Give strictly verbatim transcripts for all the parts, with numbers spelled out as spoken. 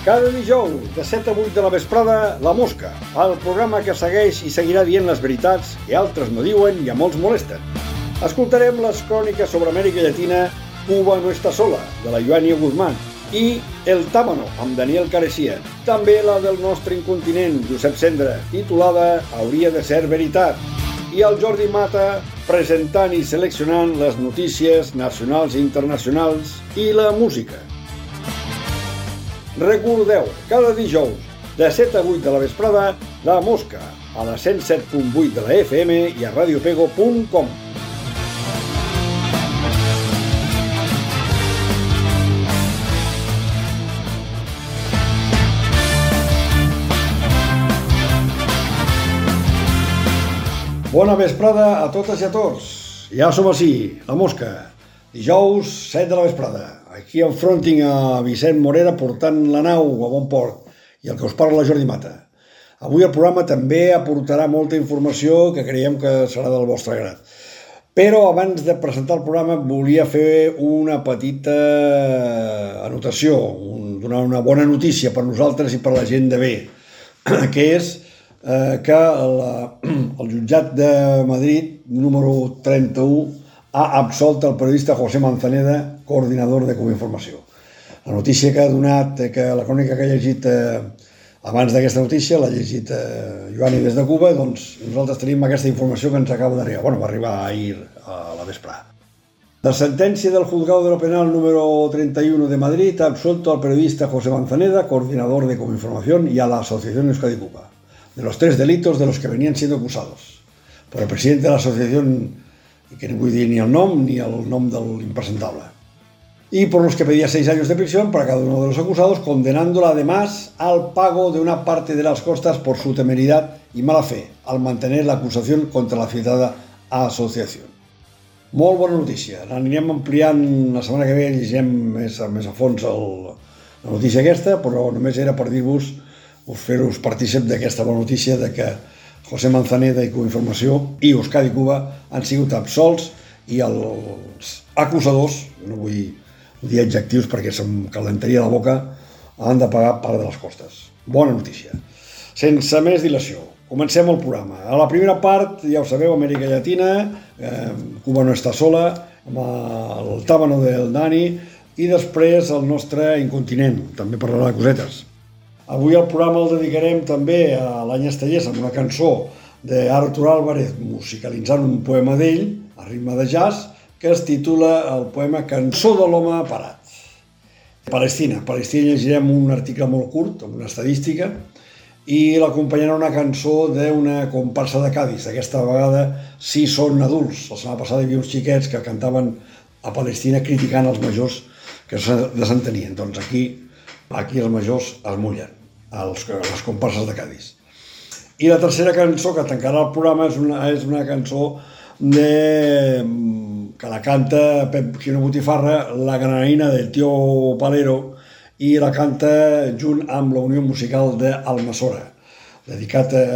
Cada dijous, de set a vuit de la vesprada, La Mosca, el programa que segueix i seguirà dient les veritats que altres no diuen i a molts molesten. Escoltarem les cròniques sobre Amèrica Llatina, Cuba no està sola, de la Joania Guzmán, i El Tábano, amb Daniel Carecia. També la del nostre incontinent, Josep Cendra, titulada Hauria de ser veritat. I el Jordi Mata, presentant i seleccionant les notícies nacionals i internacionals i la música. Recordeu, cada dijous, de set a vuit de la vesprada, La Mosca, a la cent set punt vuit de la F M i a radiopego punt com. Bona vesprada a totes i a tots. Ja som ací, La Mosca. Dijous, set de la vesprada. Aquí enfront tinc a Vicent Morera portant la nau a bon port i el que us parla Jordi Mata. Avui el programa també aportarà molta informació que creiem que serà del vostre grat. Però abans de presentar el programa volia fer una petita anotació, un, donar una bona notícia per nosaltres i per la gent de bé, que és eh, que la, el jutjat de Madrid, número trenta-u, ha absolt el periodista José Manzaneda, coordinador de Cuba Informació. La notícia que ha donat, que la crònica que he llegit eh, abans d'aquesta notícia, l'ha llegit eh, Joani des de Cuba, doncs nosaltres tenim aquesta informació que ens acaba d'arribar. Bueno, va arribar ahir a la vesprada. La sentencia del Juzgado de lo Penal número treinta y uno de Madrid ha absuelto al periodista José Manzaneda, coordinador de Cuba Información, y a la Asociación Euskadi Cuba, de los tres delitos de los que venían siendo acusados por el presidente de la asociación, que no voy a decir ni el nom ni el nom del impresentable, y por los que pedía seis años de prisión para cada uno de los acusados, condenándola además al pago de una parte de las costas por su temeridad y mala fe al mantener la acusación contra la citada asociación. Molt bona notícia. L'anirem ampliant la setmana que ve, llegirem més, més a fons el, la notícia aquesta, però només era per dir-vos, us fer-vos partícip d'aquesta bona notícia de que José Manzaneda i Cuba Informació i Euskadi Cuba han sigut absolts i els acusadors, no vull dir adjectius perquè se'm calentaria la boca, han de pagar part de les costes. Bona notícia. Sense més dilació, comencem el programa. A la primera part, ja ho sabeu, Amèrica Llatina, eh, Cuba no està sola, amb el Tábano del Dani, i després el nostre incontinent, també parlarà de cosetes. Avui el programa el dedicarem també a l'Any Estellers amb una cançó d'Artur Álvarez musicalitzant un poema d'ell, a ritme de jazz, que es titula el poema Cançó de l'home parat. Palestina. Palestina llegirem un article molt curt, amb una estadística, i l'acompanyarà una cançó d'una comparsa de Cádiz. Aquesta vegada sí són adults. La setmana passada hi havia uns xiquets que cantaven a Palestina criticant els majors que se desentenien. Doncs aquí, aquí els majors es mullen. Els, les comparses de Cádiz. I la tercera cançó que tancarà el programa és una, és una cançó de, que la canta Pep Quino Botifarra, la granadina del Tío Palero, i la canta junt amb la Unió Musical d'Almassora, dedicat a,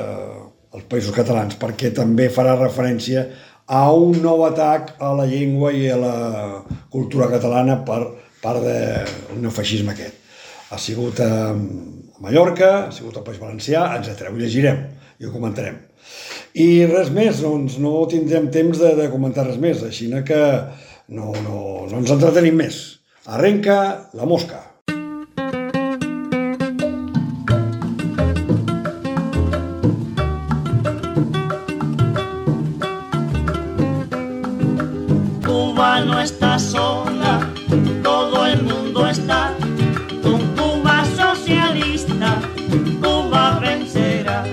als països catalans, perquè també farà referència a un nou atac a la llengua i a la cultura catalana per part del neofeixisme aquest. Ha sigut a Mallorca, ha sigut al País Valencià, etcètera. Ho llegirem i ho comentarem. I res més, doncs no tindrem temps de, de comentar res més, així que no, no, no ens entretenim més. Arrenca La Mosca. Cuba no está sola, todo el mundo está. Cuba vencerá.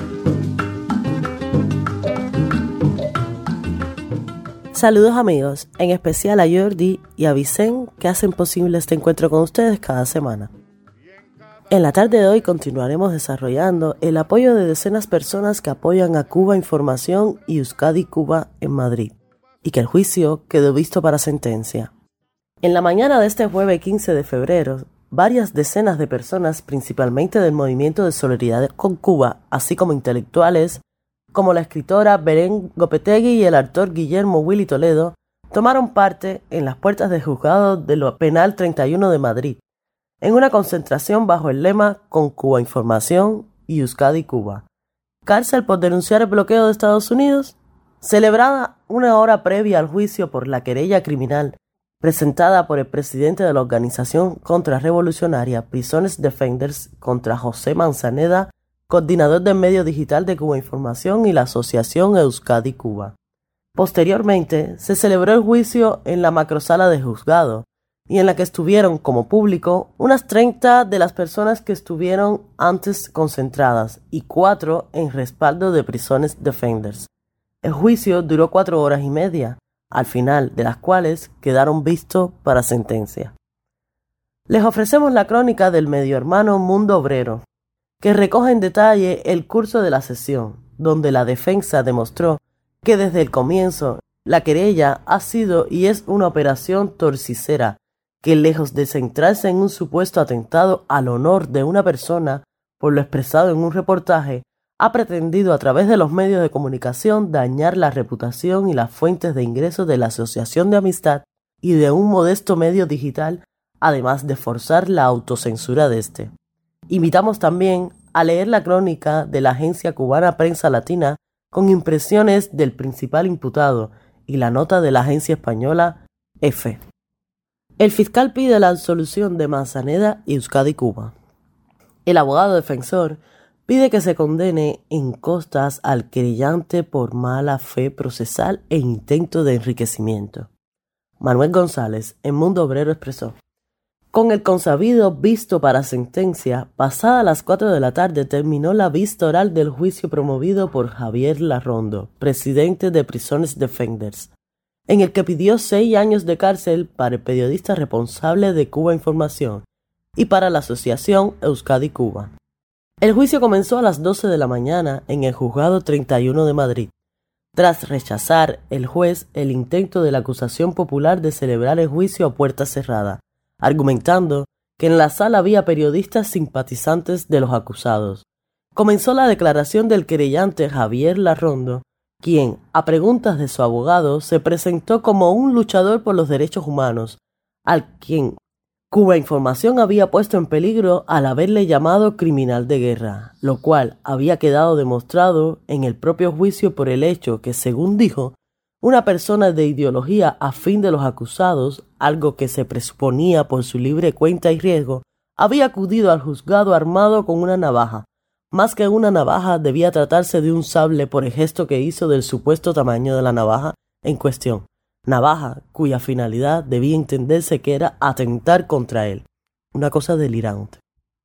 Saludos amigos, en especial a Jordi y a Vicent que hacen posible este encuentro con ustedes cada semana. En la tarde de hoy continuaremos desarrollando el apoyo de decenas de personas que apoyan a Cuba Información y Euskadi Cuba en Madrid, y que el juicio quedó visto para sentencia. En la mañana de este jueves quince de febrero, varias decenas de personas, principalmente del movimiento de solidaridad con Cuba, así como intelectuales, como la escritora Belén Gopetegui y el actor Guillermo Willy Toledo, tomaron parte en las puertas del juzgado de lo penal treinta y uno de Madrid, en una concentración bajo el lema Con Cuba Información y Euskadi Cuba. Cárcel por denunciar el bloqueo de Estados Unidos. Celebrada una hora previa al juicio por la querella criminal presentada por el presidente de la organización contrarrevolucionaria Prisoners Defenders contra José Manzaneda, coordinador del medio digital de Cuba Información y la asociación Euskadi Cuba. Posteriormente, se celebró el juicio en la macrosala de juzgado, y en la que estuvieron como público unas treinta de las personas que estuvieron antes concentradas y cuatro en respaldo de Prisoners Defenders. El juicio duró cuatro horas y media, al final de las cuales quedaron vistos para sentencia. Les ofrecemos la crónica del medio hermano Mundo Obrero, que recoge en detalle el curso de la sesión, donde la defensa demostró que desde el comienzo la querella ha sido y es una operación torticera que, lejos de centrarse en un supuesto atentado al honor de una persona por lo expresado en un reportaje, ha pretendido a través de los medios de comunicación dañar la reputación y las fuentes de ingresos de la Asociación de Amistad y de un modesto medio digital, además de forzar la autocensura de este. Invitamos también a leer la crónica de la agencia cubana Prensa Latina con impresiones del principal imputado y la nota de la agencia española F. El fiscal pide la absolución de Manzaneda y Euskadi Cuba. El abogado defensor pide que se condene en costas al querellante por mala fe procesal e intento de enriquecimiento. Manuel González, en Mundo Obrero, expresó: con el consabido visto para sentencia, pasada las cuatro de la tarde terminó la vista oral del juicio promovido por Javier Larrondo, presidente de Prisoners Defenders, en el que pidió seis años de cárcel para el periodista responsable de Cuba Información y para la asociación Euskadi Cuba. El juicio comenzó a las doce de la mañana en el Juzgado treinta y uno de Madrid, tras rechazar el juez el intento de la acusación popular de celebrar el juicio a puerta cerrada, argumentando que en la sala había periodistas simpatizantes de los acusados. Comenzó la declaración del querellante Javier Larrondo, quien, a preguntas de su abogado, se presentó como un luchador por los derechos humanos, al quien Cuba Información había puesto en peligro al haberle llamado criminal de guerra, lo cual había quedado demostrado en el propio juicio por el hecho que, según dijo, una persona de ideología afín de los acusados, algo que se presuponía por su libre cuenta y riesgo, había acudido al juzgado armado con una navaja. Más que una navaja, debía tratarse de un sable por el gesto que hizo del supuesto tamaño de la navaja en cuestión. Navaja cuya finalidad debía entenderse que era atentar contra él. Una cosa delirante.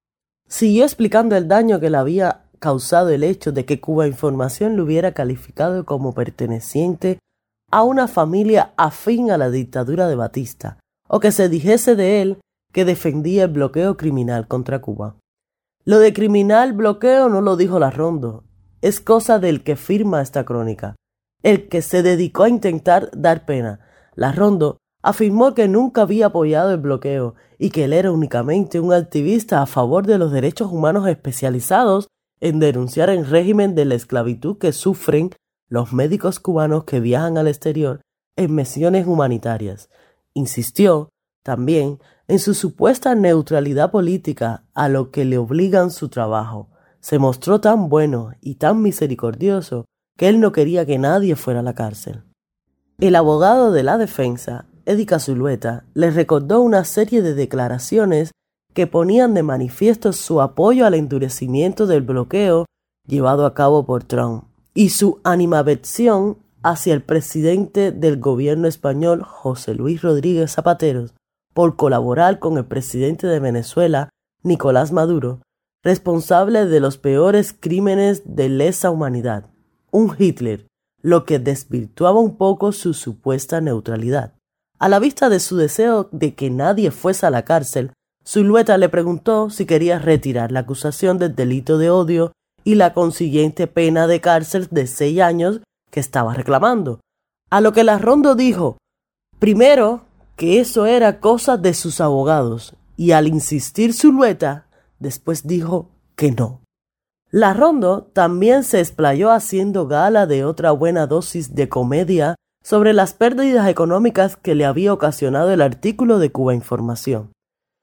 Siguió explicando el daño que le había causado el hecho de que Cuba Información lo hubiera calificado como perteneciente a una familia afín a la dictadura de Batista, o que se dijese de él que defendía el bloqueo criminal contra Cuba. Lo de criminal bloqueo no lo dijo Larrondo, es cosa del que firma esta crónica, el que se dedicó a intentar dar pena. Larrondo afirmó que nunca había apoyado el bloqueo y que él era únicamente un activista a favor de los derechos humanos especializados en denunciar el régimen de la esclavitud que sufren los médicos cubanos que viajan al exterior en misiones humanitarias. Insistió también en su supuesta neutralidad política a lo que le obligan su trabajo. Se mostró tan bueno y tan misericordioso que él no quería que nadie fuera a la cárcel. El abogado de la defensa, Edica Zulueta, le recordó una serie de declaraciones que ponían de manifiesto su apoyo al endurecimiento del bloqueo llevado a cabo por Trump y su animadversión hacia el presidente del gobierno español, José Luis Rodríguez Zapatero, por colaborar con el presidente de Venezuela, Nicolás Maduro, responsable de los peores crímenes de lesa humanidad, un Hitler, lo que desvirtuaba un poco su supuesta neutralidad. A la vista de su deseo de que nadie fuese a la cárcel, Zulueta le preguntó si quería retirar la acusación del delito de odio y la consiguiente pena de cárcel de seis años que estaba reclamando. A lo que Larrondo dijo, primero, que eso era cosa de sus abogados, y al insistir Zulueta, después dijo que no. Larrondo también se explayó haciendo gala de otra buena dosis de comedia sobre las pérdidas económicas que le había ocasionado el artículo de Cuba Información.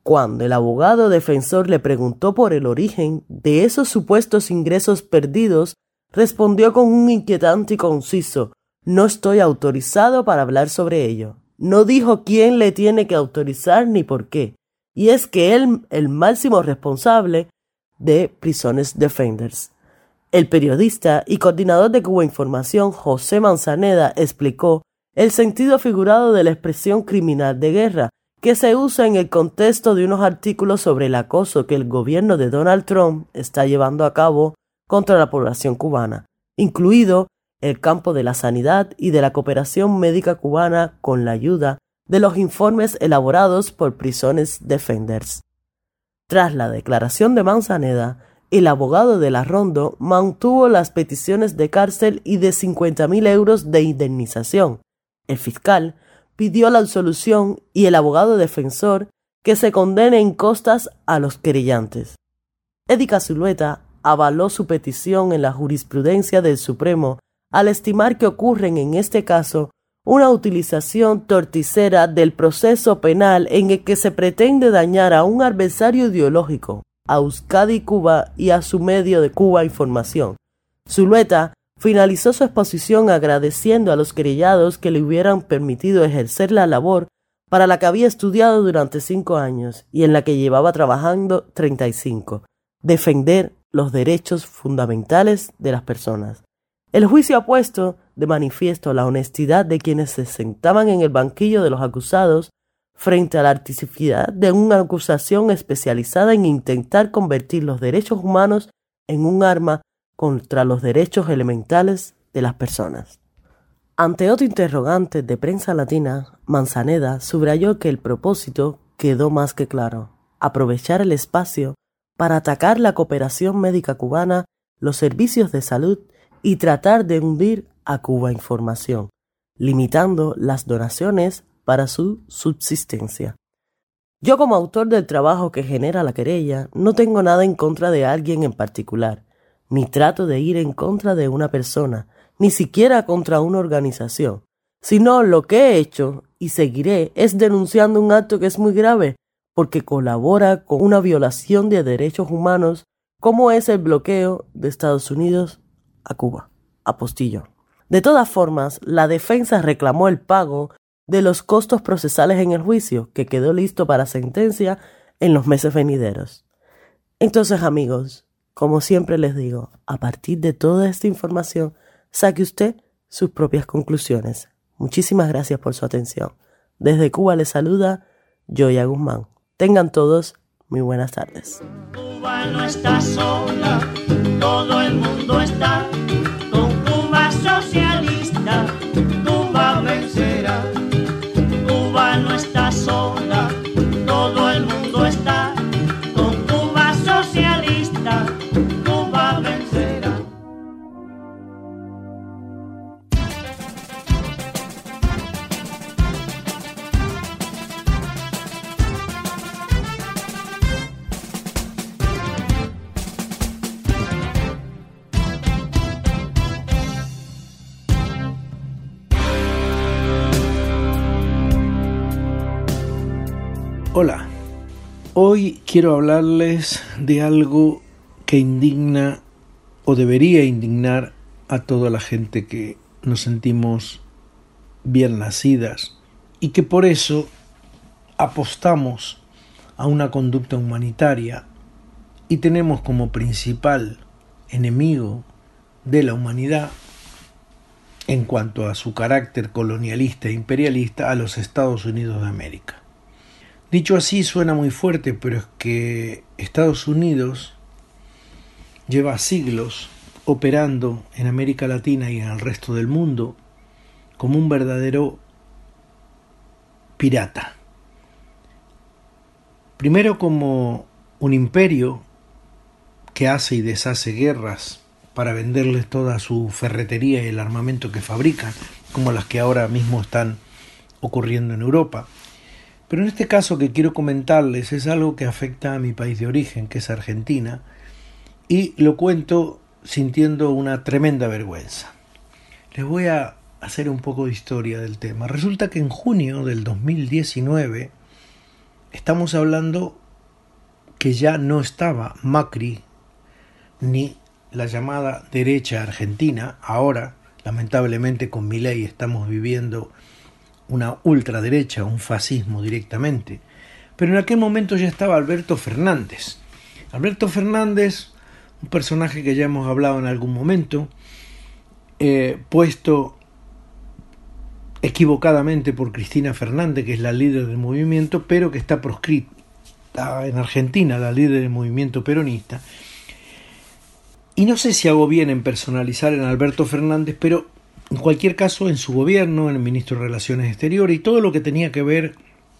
Cuando el abogado defensor le preguntó por el origen de esos supuestos ingresos perdidos, respondió con un inquietante y conciso: no estoy autorizado para hablar sobre ello. No dijo quién le tiene que autorizar ni por qué. Y es que él, el máximo responsable de Prisones Defenders. El periodista y coordinador de Cuba Información, José Manzaneda, explicó el sentido figurado de la expresión criminal de guerra, que se usa en el contexto de unos artículos sobre el acoso que el gobierno de Donald Trump está llevando a cabo contra la población cubana, incluido el campo de la sanidad y de la cooperación médica cubana con la ayuda de los informes elaborados por Prisones Defenders. Tras la declaración de Manzaneda, el abogado de la Rondo mantuvo las peticiones de cárcel y de cincuenta mil euros de indemnización. El fiscal pidió la absolución y el abogado defensor que se condene en costas a los querellantes. Edica Zulueta avaló su petición en la jurisprudencia del Supremo al estimar que ocurren en este caso una utilización torticera del proceso penal en el que se pretende dañar a un adversario ideológico, a Euskadi Cuba y a su medio de Cuba Información. Zulueta finalizó su exposición agradeciendo a los querellados que le hubieran permitido ejercer la labor para la que había estudiado durante cinco años y en la que llevaba trabajando treinta y cinco, defender los derechos fundamentales de las personas. El juicio ha puesto de manifiesto la honestidad de quienes se sentaban en el banquillo de los acusados frente a la artificialidad de una acusación especializada en intentar convertir los derechos humanos en un arma contra los derechos elementales de las personas. Ante otro interrogante de Prensa Latina, Manzaneda subrayó que el propósito quedó más que claro: aprovechar el espacio para atacar la cooperación médica cubana, los servicios de salud y tratar de hundir a Cuba Información, limitando las donaciones para su subsistencia. Yo, como autor del trabajo que genera la querella, no tengo nada en contra de alguien en particular, ni trato de ir en contra de una persona, ni siquiera contra una organización, sino lo que he hecho y seguiré es denunciando un acto que es muy grave, porque colabora con una violación de derechos humanos como es el bloqueo de Estados Unidos a Cuba, apostillo. De todas formas, la defensa reclamó el pago de los costos procesales en el juicio, que quedó listo para sentencia en los meses venideros. Entonces, amigos, como siempre les digo, a partir de toda esta información, saque usted sus propias conclusiones. Muchísimas gracias por su atención. Desde Cuba les saluda Joya Guzmán. Tengan todos muy buenas tardes. Cuba no está sola, todo el mundo está con Cuba socialista. Cuba vencerá. Cuba no está sola, todo el mundo está con Cuba socialista. Cuba vencerá. Hola, hoy quiero hablarles de algo que indigna o debería indignar a toda la gente que nos sentimos bien nacidas y que por eso apostamos a una conducta humanitaria y tenemos como principal enemigo de la humanidad en cuanto a su carácter colonialista e imperialista a los Estados Unidos de América. Dicho así suena muy fuerte, pero es que Estados Unidos lleva siglos operando en América Latina y en el resto del mundo como un verdadero pirata. Primero como un imperio que hace y deshace guerras para venderles toda su ferretería y el armamento que fabrican, como las que ahora mismo están ocurriendo en Europa. Pero en este caso que quiero comentarles es algo que afecta a mi país de origen, que es Argentina, y lo cuento sintiendo una tremenda vergüenza. Les voy a hacer un poco de historia del tema. Resulta que en junio del dos mil diecinueve, estamos hablando que ya no estaba Macri ni la llamada derecha argentina. Ahora, lamentablemente, con Milei estamos viviendo una ultraderecha, un fascismo directamente. Pero en aquel momento ya estaba Alberto Fernández. Alberto Fernández, un personaje que ya hemos hablado en algún momento, eh, puesto equivocadamente por Cristina Fernández, que es la líder del movimiento, pero que está proscrita en Argentina, la líder del movimiento peronista. Y no sé si hago bien en personalizar en Alberto Fernández, pero en cualquier caso en su gobierno, en el ministro de Relaciones Exteriores y todo lo que tenía que ver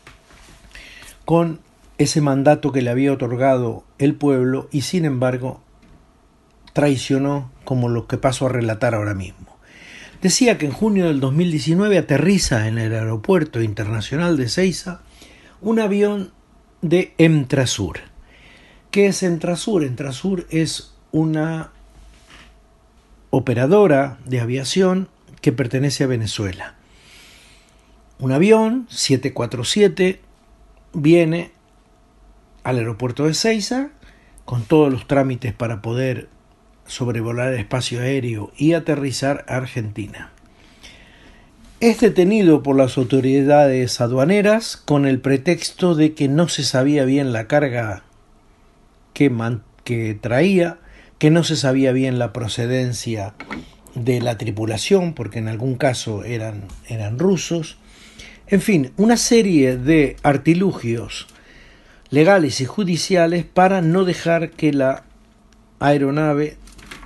con ese mandato que le había otorgado el pueblo y sin embargo traicionó, como lo que paso a relatar ahora mismo. Decía que en junio del dos mil diecinueve aterriza en el aeropuerto internacional de Ezeiza un avión de Emtrasur. ¿Qué es Emtrasur? Emtrasur es una operadora de aviación que pertenece a Venezuela. Un avión siete cuatro siete viene al aeropuerto de Ezeiza con todos los trámites para poder sobrevolar el espacio aéreo y aterrizar a Argentina. Es detenido por las autoridades aduaneras con el pretexto de que no se sabía bien la carga que, man- que traía, que no se sabía bien la procedencia de la tripulación, porque en algún caso eran, eran rusos. En fin, una serie de artilugios legales y judiciales para no dejar que la aeronave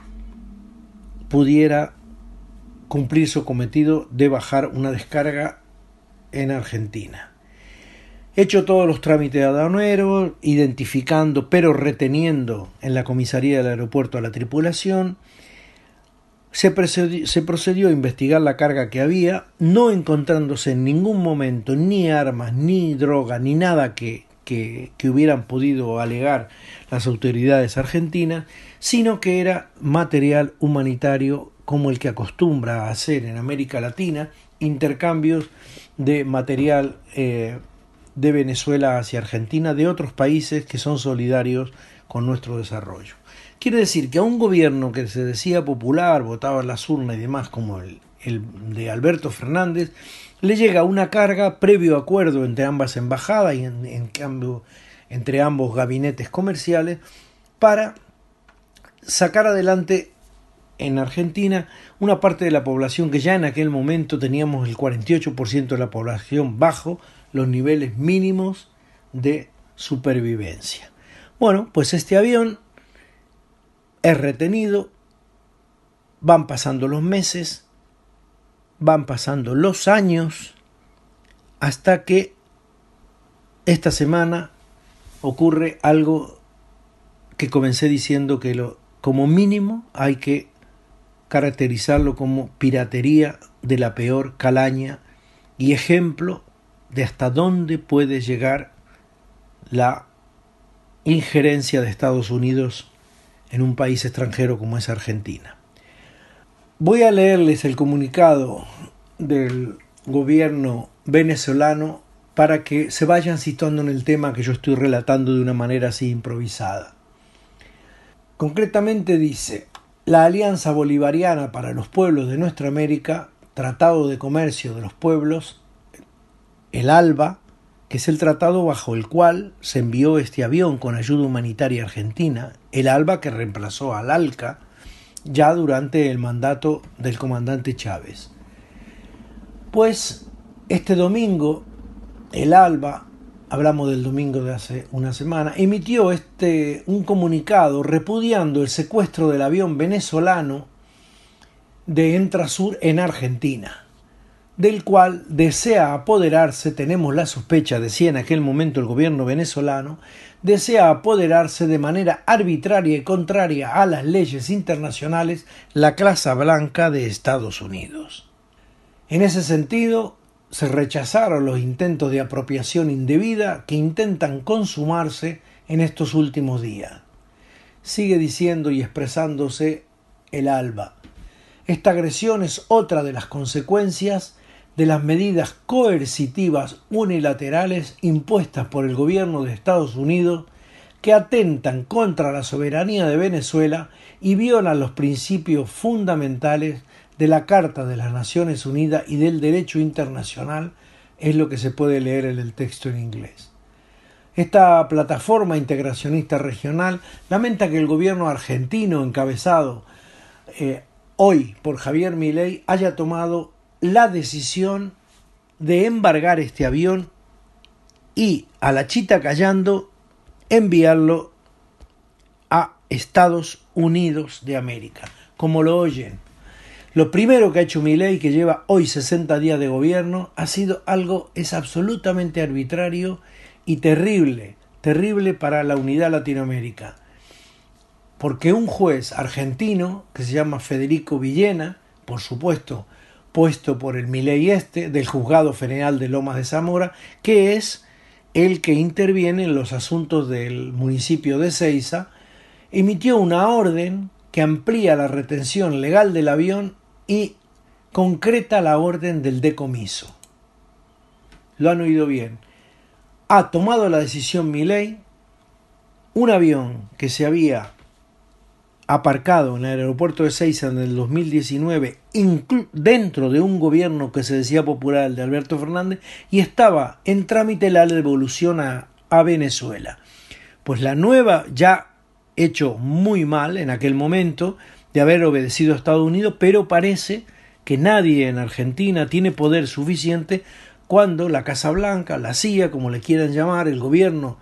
pudiera cumplir su cometido de bajar una descarga en Argentina. Hecho todos los trámites aduaneros, identificando pero reteniendo en la comisaría del aeropuerto a la tripulación, se procedió, se procedió a investigar la carga que había, no encontrándose en ningún momento ni armas, ni droga, ni nada que, que, que hubieran podido alegar las autoridades argentinas, sino que era material humanitario como el que acostumbra a hacer en América Latina, intercambios de material eh, de Venezuela hacia Argentina, de otros países que son solidarios con nuestro desarrollo. Quiere decir que a un gobierno que se decía popular, votaba en las urnas y demás, como el, el de Alberto Fernández, le llega una carga previo acuerdo entre ambas embajadas y en, en cambio entre ambos gabinetes comerciales para sacar adelante en Argentina una parte de la población que ya en aquel momento teníamos el cuarenta y ocho por ciento de la población bajo los niveles mínimos de supervivencia. Bueno, pues este avión es retenido, van pasando los meses, van pasando los años, hasta que esta semana ocurre algo que comencé diciendo que lo, como mínimo hay que caracterizarlo como piratería de la peor calaña y ejemplo de hasta dónde puede llegar la injerencia de Estados Unidos en un país extranjero como es Argentina. Voy a leerles el comunicado del gobierno venezolano para que se vayan situando en el tema que yo estoy relatando de una manera así improvisada. Concretamente dice: la Alianza Bolivariana para los Pueblos de Nuestra América, Tratado de Comercio de los Pueblos, el ALBA, que es el tratado bajo el cual se envió este avión con ayuda humanitaria argentina, el ALBA que reemplazó al ALCA ya durante el mandato del comandante Chávez. Pues este domingo el ALBA, hablamos del domingo de hace una semana, emitió este, un comunicado repudiando el secuestro del avión venezolano de Emtrasur en Argentina, del cual desea apoderarse, tenemos la sospecha, decía en aquel momento el gobierno venezolano, desea apoderarse de manera arbitraria y contraria a las leyes internacionales la Casa Blanca de Estados Unidos. En ese sentido, se rechazaron los intentos de apropiación indebida que intentan consumarse en estos últimos días. Sigue diciendo y expresándose el ALBA: esta agresión es otra de las consecuencias de las medidas coercitivas unilaterales impuestas por el gobierno de Estados Unidos que atentan contra la soberanía de Venezuela y violan los principios fundamentales de la Carta de las Naciones Unidas y del derecho internacional, es lo que se puede leer en el texto en inglés. Esta plataforma integracionista regional lamenta que el gobierno argentino, encabezado eh, hoy por Javier Milei, haya tomado la decisión de embargar este avión y, a la chita callando, enviarlo a Estados Unidos de América. Como lo oyen, lo primero que ha hecho Milei, que lleva hoy sesenta días de gobierno, ha sido algo, es absolutamente arbitrario y terrible, terrible para la unidad Latinoamérica. Porque un juez argentino, que se llama Federico Villena, por supuesto, puesto por el Milei este, del Juzgado Federal de Lomas de Zamora, que es el que interviene en los asuntos del municipio de Ezeiza, emitió una orden que amplía la retención legal del avión y concreta la orden del decomiso. Lo han oído bien. Ha tomado la decisión Milei, un avión que se había aparcado en el aeropuerto de Ezeiza en el dos mil diecinueve, dentro de un gobierno que se decía popular, el de Alberto Fernández, y estaba en trámite la devolución a, a Venezuela. Pues la nueva, ya hecho muy mal en aquel momento de haber obedecido a Estados Unidos, pero parece que nadie en Argentina tiene poder suficiente cuando la Casa Blanca, la C I A, como le quieran llamar, el gobierno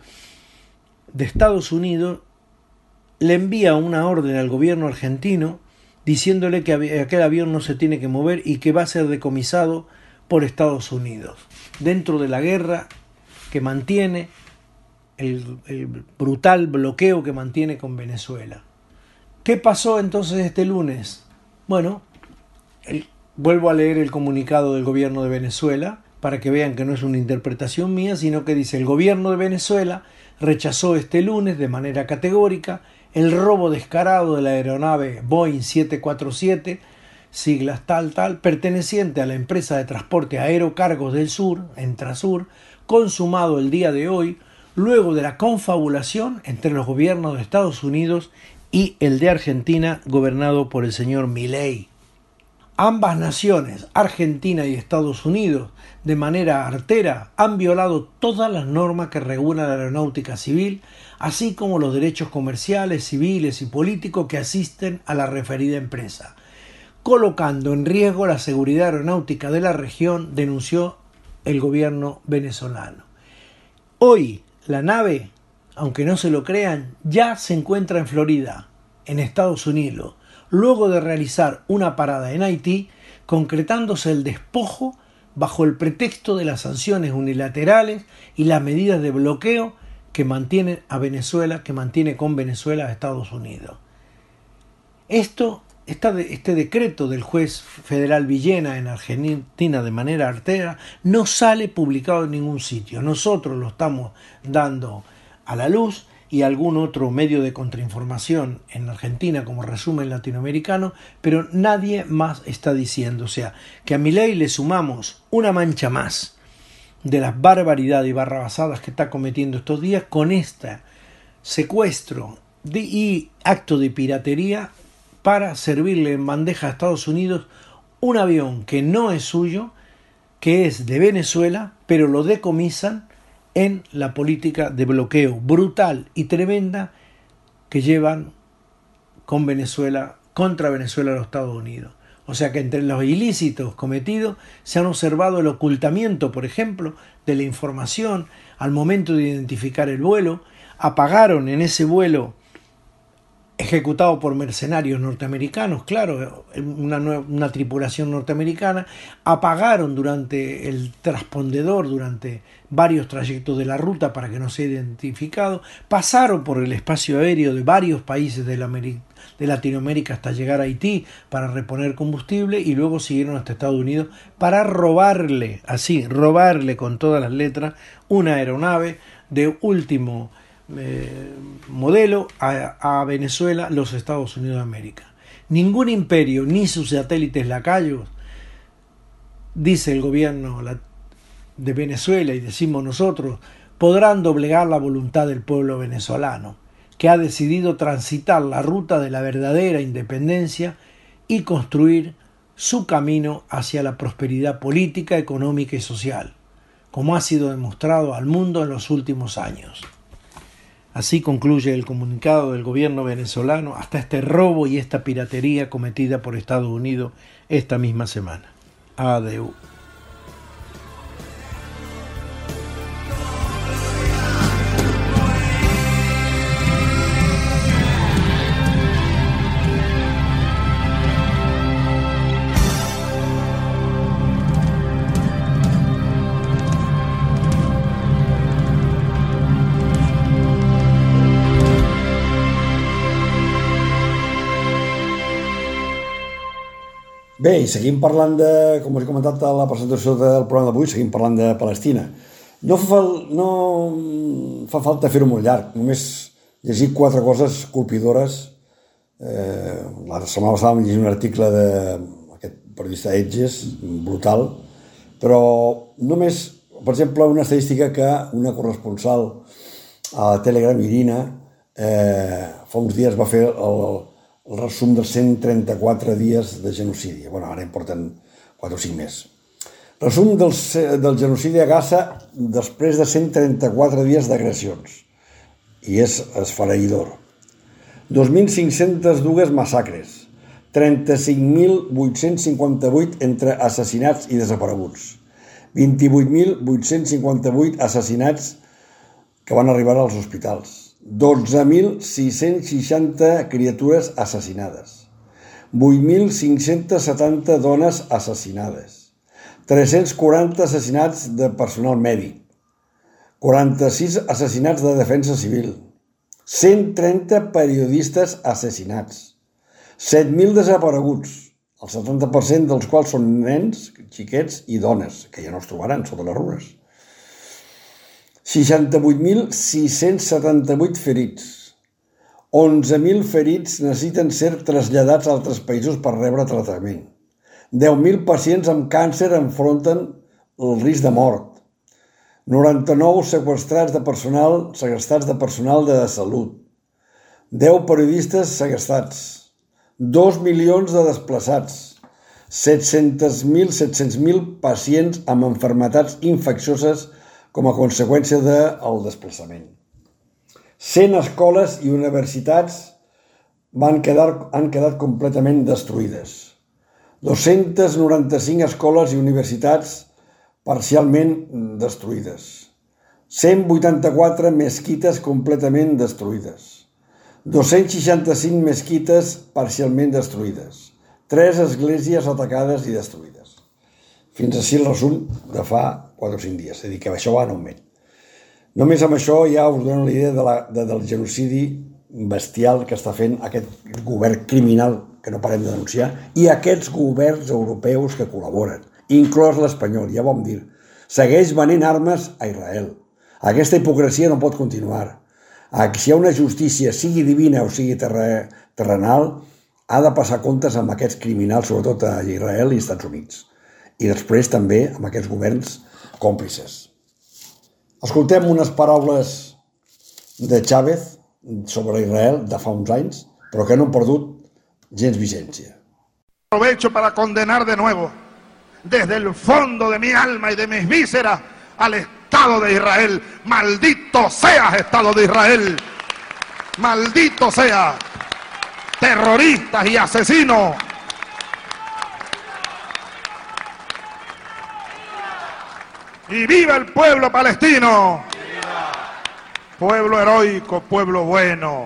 de Estados Unidos, le envía una orden al gobierno argentino diciéndole que aquel avión no se tiene que mover y que va a ser decomisado por Estados Unidos, dentro de la guerra que mantiene, el, el brutal bloqueo que mantiene con Venezuela. ¿Qué pasó entonces este lunes? Bueno, el, vuelvo a leer el comunicado del gobierno de Venezuela para que vean que no es una interpretación mía, sino que dice: el gobierno de Venezuela rechazó este lunes de manera categórica el robo descarado de la aeronave Boeing siete cuatro siete, siglas tal tal, perteneciente a la empresa de transporte Aerocargos del Sur, Entrasur, consumado el día de hoy, luego de la confabulación entre los gobiernos de Estados Unidos y el de Argentina, gobernado por el señor Milei. Ambas naciones, Argentina y Estados Unidos, de manera artera, han violado todas las normas que regulan la aeronáutica civil, así como los derechos comerciales, civiles y políticos que asisten a la referida empresa, colocando en riesgo la seguridad aeronáutica de la región, denunció el gobierno venezolano. Hoy, la nave, aunque no se lo crean, ya se encuentra en Florida, en Estados Unidos, luego de realizar una parada en Haití, concretándose el despojo bajo el pretexto de las sanciones unilaterales y las medidas de bloqueo que mantienen a Venezuela, que mantiene con Venezuela a Estados Unidos. Esto, esta, este decreto del juez federal Villena en Argentina de manera artera no sale publicado en ningún sitio. Nosotros lo estamos dando a la luz y algún otro medio de contrainformación en Argentina como Resumen Latinoamericano, pero nadie más está diciendo. O sea, que a Milei le sumamos una mancha más de las barbaridades y barrabasadas que está cometiendo estos días con este secuestro de, y acto de piratería para servirle en bandeja a Estados Unidos un avión que no es suyo, que es de Venezuela, pero lo decomisan en la política de bloqueo brutal y tremenda que llevan con Venezuela, contra Venezuela los Estados Unidos. O sea que entre los ilícitos cometidos se han observado el ocultamiento, por ejemplo, de la información al momento de identificar el vuelo. Apagaron en ese vuelo ejecutado por mercenarios norteamericanos, claro, una, una tripulación norteamericana, apagaron durante el transpondedor, durante varios trayectos de la ruta para que no sea identificado, pasaron por el espacio aéreo de varios países de, la, de Latinoamérica hasta llegar a Haití para reponer combustible y luego siguieron hasta Estados Unidos para robarle, así, robarle con todas las letras, una aeronave de último Eh, modelo a, a Venezuela, los Estados Unidos de América. Ningún imperio ni sus satélites lacayos dice el gobierno de Venezuela y decimos nosotros, podrán doblegar la voluntad del pueblo venezolano, que ha decidido transitar la ruta de la verdadera independencia y construir su camino hacia la prosperidad política, económica y social, como ha sido demostrado al mundo en los últimos años. Así concluye el comunicado del gobierno venezolano hasta este robo y esta piratería cometida por Estados Unidos esta misma semana. Adeu. Bé, i seguim parlant de, com us he comentat a la presentació del programa d'avui, seguim parlant de Palestina. No fa, no fa falta fer-ho molt llarg, només llegir quatre coses colpidores. Eh, la setmana passada vam llegir un article d'aquest periodista Edges, brutal, però només, per exemple, una estadística que una corresponsal a Telegram, Irina, eh, fa uns dies va fer el, el resum dels cent trenta-quatre dies de genocidi. Bueno, ara en porten quatre o cinc més. Resum del, del genocidi a Gaza després de cent trenta-quatre dies d'agressions. I és esfereïdor. dos mil cinc-centes dos massacres. trenta-cinc mil vuit-cents cinquanta-vuit entre assassinats i desapareguts. vint-i-vuit mil vuit-cents cinquanta-vuit assassinats que van arribar als hospitals. dotze mil sis-cents seixanta criatures assassinades, vuit mil cinc-cents setanta dones assassinades, tres-cents quaranta assassinats de personal mèdic, quaranta-sis assassinats de defensa civil, cent trenta periodistes assassinats, set mil desapareguts, el setanta per cent dels quals són nens, xiquets i dones, que ja no es trobaran sota les runes. seixanta-vuit mil sis-cents setanta-vuit ferits. onze mil ferits necessiten ser traslladats a altres països per rebre tractament. deu mil pacients amb càncer enfronten el risc de mort. noranta-nou seqüestrats de personal, segrestats de personal de salut. deu periodistes segrestats. dos milions de desplaçats. set-cents mil set-cents mil pacients amb malalties infeccioses com a conseqüència del desplaçament. cent escoles i universitats van quedar, han quedat completament destruïdes. dos-centes noranta-cinc escoles i universitats parcialment destruïdes. cent vuitanta-quatre mesquites completament destruïdes. dos-cents seixanta-cinc mesquites parcialment destruïdes. tres esglésies atacades i destruïdes. Fins així el resum de fa quatre o cinc dies, és a dir, que això va en augment. Només amb això ja us dono la idea de la, de, del genocidi bestial que està fent aquest govern criminal que no parem de denunciar i aquests governs europeus que col·laboren, inclòs l'espanyol, ja vam dir, segueix venent armes a Israel. Aquesta hipocresia no pot continuar. Si hi ha una justícia, sigui divina o sigui terre, terrenal, ha de passar comptes amb aquests criminals, sobretot a Israel i als Estats Units. I després també amb aquests governs còmplices. Escoltem unes paraules de Chávez sobre Israel de fa uns anys, però que no han perdut gens vigència. Aprovecho para condenar de nuevo, desde el fondo de mi alma y de mis vísceras, al Estado de Israel. Maldito seas, Estado de Israel. Maldito seas, terroristas y asesinos. Y viva el pueblo palestino. ¡Viva! Pueblo heroico, pueblo bueno.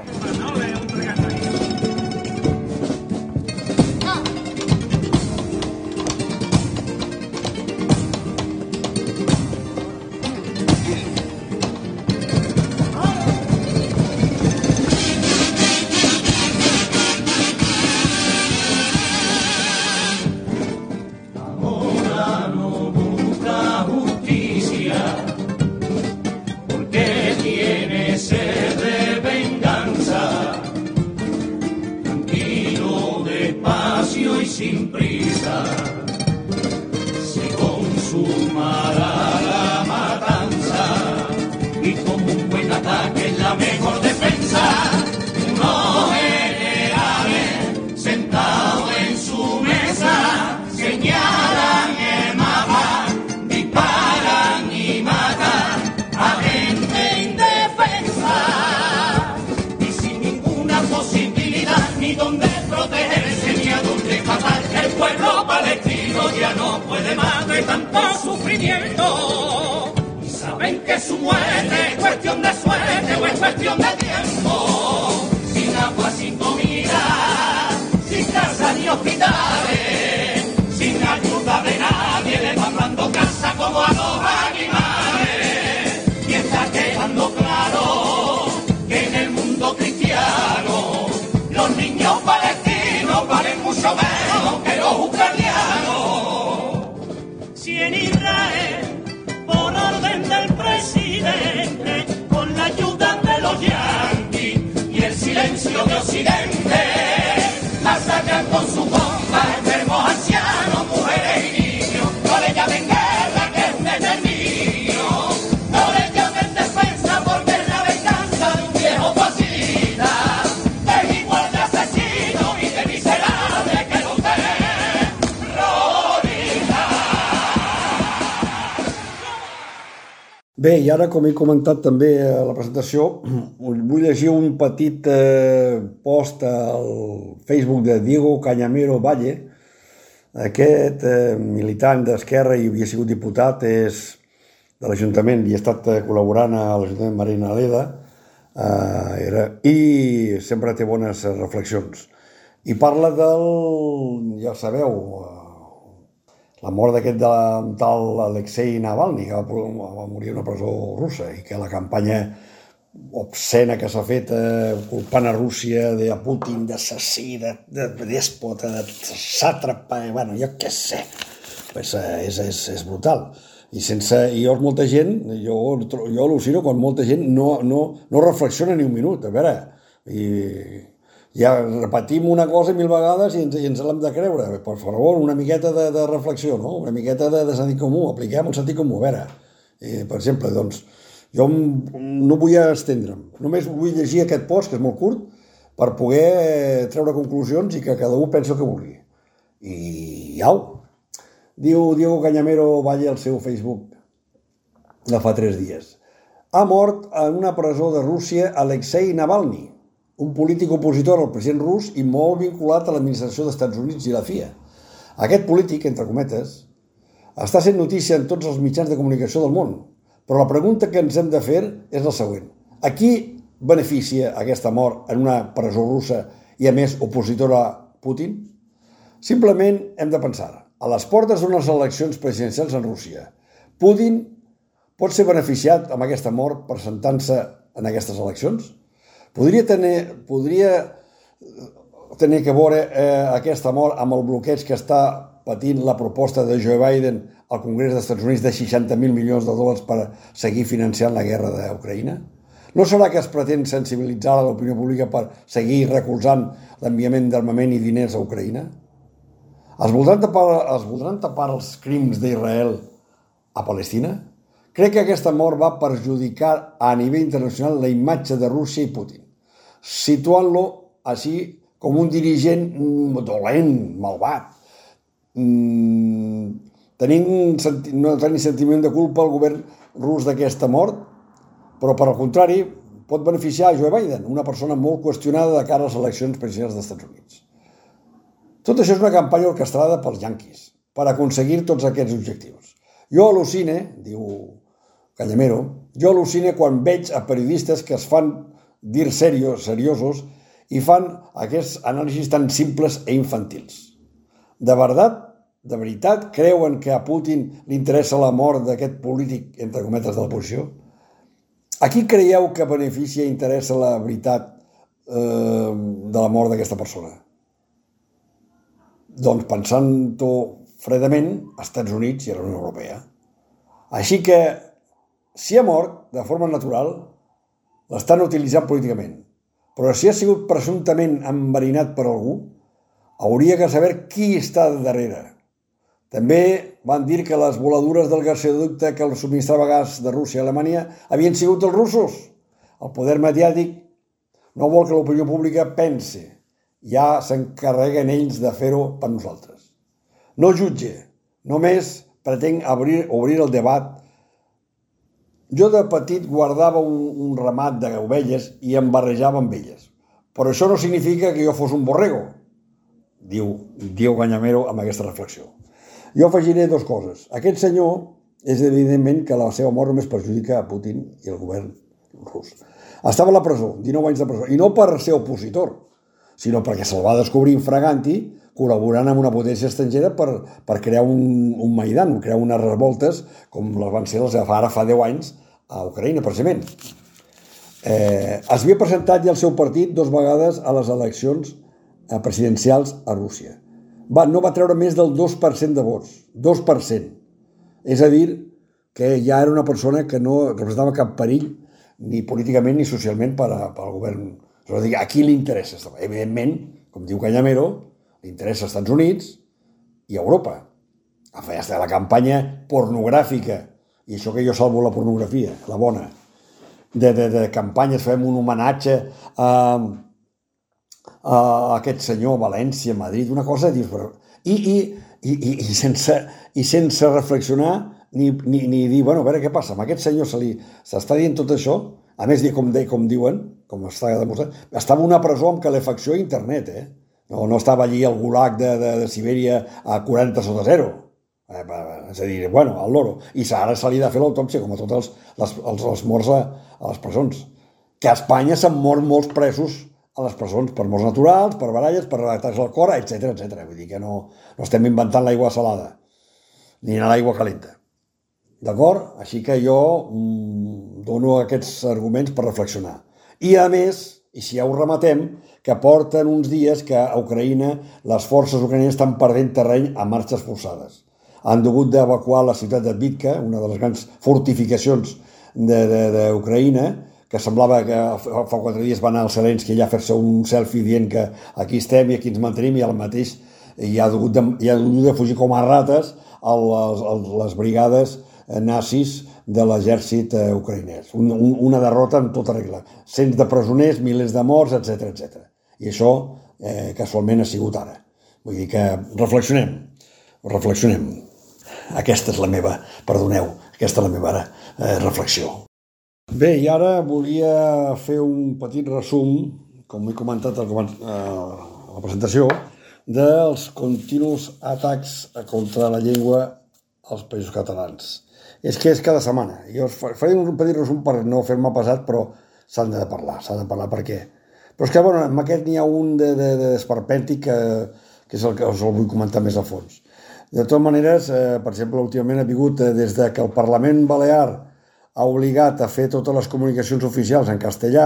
Tiene sed de venganza. sumará la matanza y como un buen ataque es la mejor defensa. Unos generales sentados en su mesa señalan el mapa, disparan y matan a gente indefensa y sin ninguna posibilidad ni donde protegerse ni a donde escapar. El pueblo palestino ya no puede más de tanto sufrimiento y saben que su muerte es cuestión de suerte o es cuestión de tiempo. Sin agua, sin comida, sin casa ni hospitales, sin ayuda de nadie, le van dando casa como a los animales. Y está quedando claro que en el mundo cristiano los niños palestinos valen mucho menos que los ucranianos. Si en Israel, por orden del presidente, con la ayuda de los yanquis y el silencio de Occidente, masacran con su bomba enfermos, ancianos, mujeres y niños. No le llamen guerra, que es un exterminio. No le llamen defensa, porque es la venganza de un viejo fascista. Es igual de asesino y de miserable que los terroristas. Bé, i ara, com he comentat també a la presentació, vull llegir un petit eh, post al Facebook de Diego Cañamero Valle. Aquest eh, militant d'Esquerra i havia sigut diputat, és de l'Ajuntament i ha estat eh, col·laborant a l'Ajuntament Marina Aleda, eh, era, i sempre té bones reflexions. I parla del, ja sabeu, la mort d'aquest de tal Alexei Navalny, que va, va morir a una presó russa, i que la campanya obscena que s'ha fet eh, culpant a Rússia, de a Putin, d'assassí, de, de dèspota, de sàtrapa, bueno, jo què sé, pues, eh, és, és, és brutal. I sense, i llavors molta gent, jo, jo al·lucino quan molta gent no, no, no reflexiona ni un minut, a veure, i ja repetim una cosa mil vegades i ens, i ens l'hem de creure. Per favor, una miqueta de, de reflexió, no? Una miqueta de, de sentit comú, apliquem el sentit comú. A veure, eh, per exemple, doncs, jo no vull estendre'm, només vull llegir aquest post, que és molt curt, per poder treure conclusions i que cada un pensi el que vulgui. I au! Diu Diego Cañamero Valle al seu Facebook de fa tres dies. Ha mort en una presó de Rússia Alexei Navalny, un polític opositor al president rus i molt vinculat a l'administració dels Estats Units i la C I A. Aquest polític, entre cometes, està sent notícia en tots els mitjans de comunicació del món, però la pregunta que ens hem de fer és la següent. A qui beneficia aquesta mort en una presó russa i, a més, opositora a Putin? Simplement hem de pensar, a les portes d'unes eleccions presidencials en Rússia, Putin pot ser beneficiat amb aquesta mort presentant-se en aquestes eleccions? Podria tenir, podria tenir que veure eh, aquesta mort amb el bloqueig que està patint la proposta de Joe Biden al Congrés dels Estats Units de seixanta mil milions de dòlars per seguir financiant la guerra d'Ucraïna? No serà que es pretén sensibilitzar l'opinió pública per seguir recolzant l'enviament d'armament i diners a Ucraïna? Es voldran tapar, es voldran tapar els crims d'Israel a Palestina? Crec que aquesta mort va perjudicar a nivell internacional la imatge de Rússia i Putin, situant-lo així com un dirigent dolent, malvat, tenint, no tenint sentiment de culpa al govern rus d'aquesta mort, però per al contrari pot beneficiar a Joe Biden, una persona molt qüestionada de cara a les eleccions presidencials dels Estats Units. Tot això és una campanya orquestrada pels yanquis per aconseguir tots aquests objectius. Jo al·lucine, diu Cañamero, jo al·lucine quan veig a periodistes que es fan dir serios, seriosos i fan aquests anàlisis tan simples e infantils. De veritat, de veritat, creuen que a Putin li interessa la mort d'aquest polític, entre cometes, de l'oposició? A qui creieu que beneficia i interessa la veritat eh, de la mort d'aquesta persona? Doncs pensant-ho fredament, als Estats Units i a la Unió Europea. Així que, si ha mort de forma natural, l'estan utilitzant políticament. Però si ha sigut presumptament enverinat per algú, hauria que saber qui està darrere. També van dir que les voladures del gasoducte que els subministrava gas de Rússia a Alemanya havien sigut els russos. El poder mediàtic no vol que l'opinió pública pense. Ja s'encarreguen ells de fer-ho per nosaltres. No jutge, només pretén obrir, obrir el debat. Jo de petit guardava un, un ramat d'ovelles i em barrejava amb elles. Però això no significa que jo fos un borrego, diu Diego Cañamero amb aquesta reflexió. Jo afegiré dues coses. Aquest senyor és evidentment que la seva mort només perjudica a Putin i el govern rus. Estava a la presó, dinou anys de presó, i no per ser opositor, sinó perquè se'l va descobrir infraganti col·laborant amb una potència estrangera per, per crear un, un Maidan, crear unes revoltes com les van ser les de ara fa deu anys a Ucraïna, precisament. Eh, es havia presentat ja el seu partit dues vegades a les eleccions presidencials a Rússia. Va, no va treure més del dos per cent de vots, dos per cent. És a dir, que ja era una persona que no representava cap perill ni políticament ni socialment per, a, per al govern. És a dir, a qui li interessa? Evidentment, com diu Cañamero, li interessa als Estats Units i a Europa. A fer la campanya pornogràfica, i això que jo salvo la pornografia, la bona, de, de, de campanyes, fem un homenatge a... a aquest senyor, València, Madrid, una cosa, dius, però... I, i, i, i, i, sense, i sense reflexionar ni, ni, ni dir, bueno, a veure què passa, amb aquest senyor se li s'està dient tot això, a més, com, de, com diuen, com està demostrat, estava en una presó amb calefacció a internet, eh? No, no estava allí al gulag de, de, de Sibèria a quaranta sota zero. Eh, és a dir, bueno, al loro. I ara se li ha de fer l'autòpsia, com a tots els, les, els, els morts a, a les presons. Que a Espanya s'han mort molts presos a les presons per morts naturals, per baralles, per atacs al cor, etcètera, etcètera. Vull dir que no, no estem inventant l'aigua salada, ni l'aigua calenta. D'acord? Així que jo mmm, dono aquests arguments per reflexionar. I a més, i si ja ho rematem, que porten uns dies que a Ucraïna les forces ucraïneses estan perdent terreny a marxes forçades. Han hagut d'evacuar la ciutat de Vitka, una de les grans fortificacions d'Ucraïna, que semblava que fa quatre dies va anar al Zelensky allà a fer-se un selfie dient que aquí estem i aquí ens mantenim, i al mateix hi ha hagut de, hi ha hagut de fugir com a rates a les, a les brigades nazis de l'exèrcit ucraïnès. Un, un, una derrota en tota regla. Cents de presoners, milers de morts, etcètera, etcètera. I això eh, casualment ha sigut ara. Vull dir que reflexionem, reflexionem. Aquesta és la meva, perdoneu, aquesta és la meva eh, reflexió. Bé, i ara volia fer un petit resum, com he comentat a la presentació, dels continus atacs contra la llengua als països catalans. És que és cada setmana. Jo faré un petit resum per no fer-me pesat, però s'han de parlar, s'han de parlar per què. Però és que, bueno, amb aquest n'hi ha un de, de, de esperpèntic que, que és el que us el vull comentar més a fons. De totes maneres, eh, per exemple, últimament ha vingut eh, des de que el Parlament Balear ha obligat a fer totes les comunicacions oficials en castellà,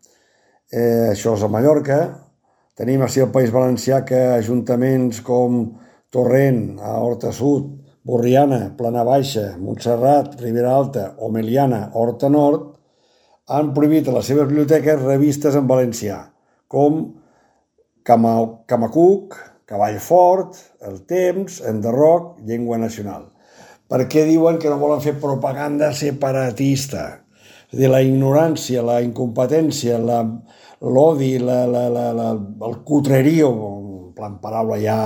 eh, això és a Mallorca. Tenim així al País Valencià que ajuntaments com Torrent, a Horta Sud, Borriana, Plana Baixa, Montserrat, Ribera Alta o Meliana, Horta Nord, han prohibit a les seves biblioteques revistes en valencià, com Cama, Camacuc, Cavall Fort, El Temps, Enderroc, Llengua Nacional. Per què diuen que no volen fer propaganda separatista? És a dir, la ignorància, la incompetència, l'odi, la, la, la, la, el cutrerío, en plan paraula ja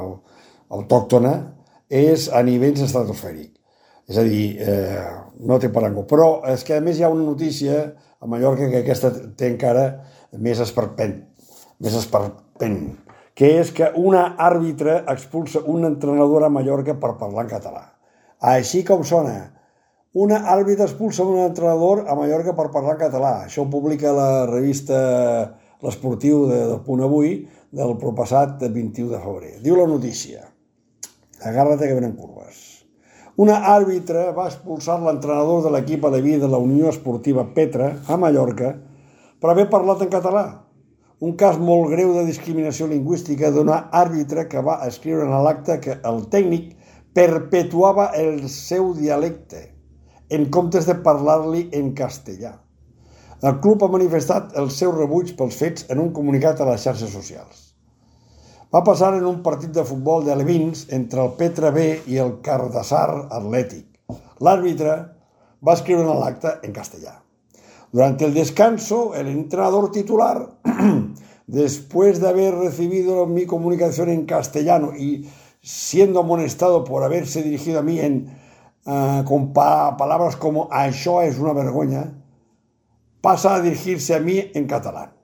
autòctona, és a nivells estratosfèrics. És a dir, eh, no té parangó. Però és que a més hi ha una notícia a Mallorca que aquesta té encara més esperpent, més esperpent, que és que una àrbitre expulsa un entrenador a Mallorca per parlar en català. Així com sona, una àrbitre expulsa un entrenador a Mallorca per parlar en català. Això ho publica la revista L'Esportiu del Punt Avui del proppassat vint-i-u de febrer. Diu la notícia, agárrate que venen curves. Una àrbitre va expulsar l'entrenador de l'equip aleví de la Unió Esportiva Petra a Mallorca per haver parlat en català. Un cas molt greu de discriminació lingüística d'una àrbitre que va escriure en l'acte que el tècnic perpetuava el seu dialecte en comptes de parlar-li en castellà. El club ha manifestat el seu rebuig pels fets en un comunicat a les xarxes socials. Va passar en un partit de futbol de Levins entre el Petra B i el Cardassar Athletic. L'àrbitre va escriure en l'acta en castellà. Durante el descanso, el entrenador titular, después de haber recibido mi comunicación en castellano y siendo amonestado por haberse dirigido a mí en, uh, con pa palabras como "això es una vergüenza", pasa a dirigirse a mí en catalán.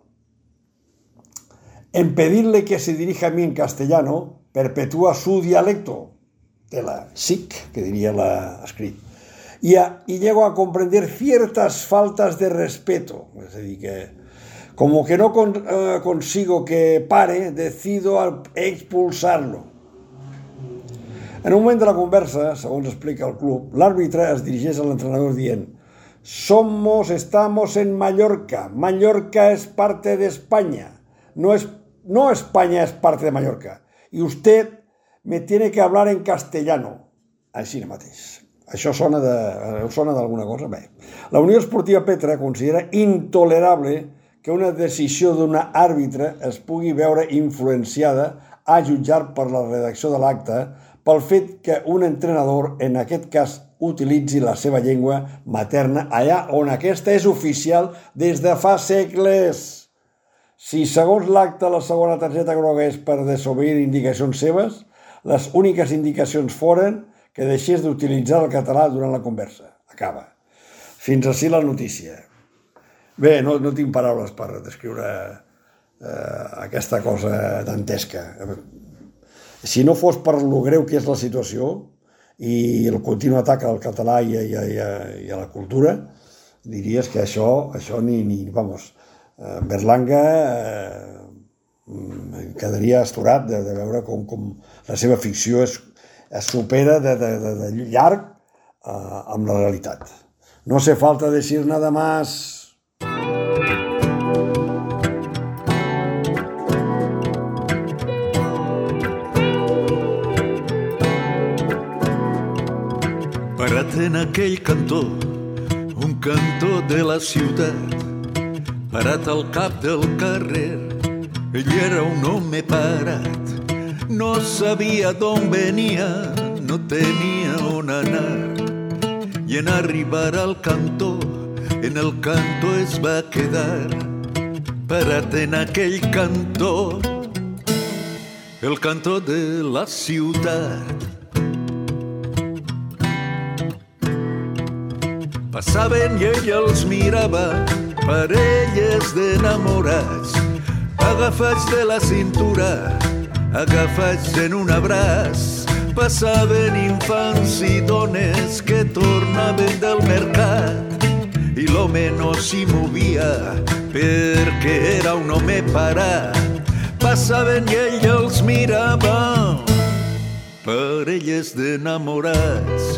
En pedirle que se dirija a mí en castellano, perpetúa su dialecto, de la S I C, que diría la escrit, y, a, y llego a comprender ciertas faltas de respeto. Es decir, que como que no con, uh, consigo que pare, decido expulsar-lo. En un moment de la conversa, segons explica el club, l'àrbitre es dirigeix a l'entrenador dient: Somos, estamos en Mallorca. Mallorca es parte de España. No, es, no España es parte de Mallorca. Y usted me tiene que hablar en castellano. Així mateix. Això sona de, sona d'alguna cosa? Bé. La Unió Esportiva Petra considera intolerable que una decisió d'una àrbitre es pugui veure influenciada a jutjar per la redacció de l'acte pel fet que un entrenador, en aquest cas, utilitzi la seva llengua materna allà on aquesta és oficial des de fa segles. Si, segons l'acte, la segona targeta groga és per desobeir indicacions seves, les úniques indicacions foren que deixés d'utilitzar el català durant la conversa. Acaba. Fins ací la notícia. Bé, no, no tinc paraules per descriure eh, aquesta cosa dantesca. Si no fos per lo greu que és la situació i el continu atac al català i a, i a, i a la cultura, diries que això, això ni, ni vamos, eh, Berlanga eh, quedaria astorat de, de veure com, com la seva ficció es, es supera de, de, de, de llarg eh, amb la realitat. No hace falta decir nada más. Parat en aquell cantó, un cantó de la ciutat, parat al cap del carrer, ell era un home parat. No sabia d'on venia, no tenia on anar. I en arribar al cantó, en el cantó es va quedar. Parat en aquell cantó, el cantó de la ciutat. Passaven i ell els mirava, parelles d'enamorats, agafats de la cintura, agafats en un abraç. Passaven infants i dones que tornaven del mercat i l'home no s'hi movia perquè era un home parat. Passaven i ell els mirava, parelles d'enamorats.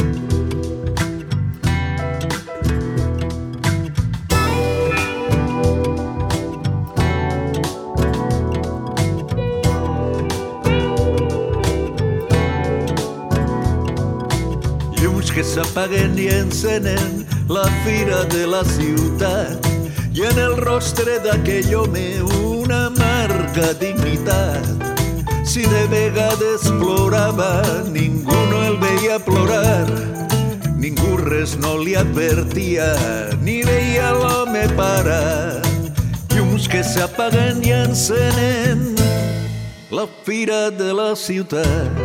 Que s'apaguen i encenen la fira de la ciutat i en el rostre d'aquell home una amarga dignitat. Si de vegades plorava, ningú no el veia plorar, ningú res no li advertia, ni veia l'home parat. Llums que s'apaguen i encenen la fira de la ciutat.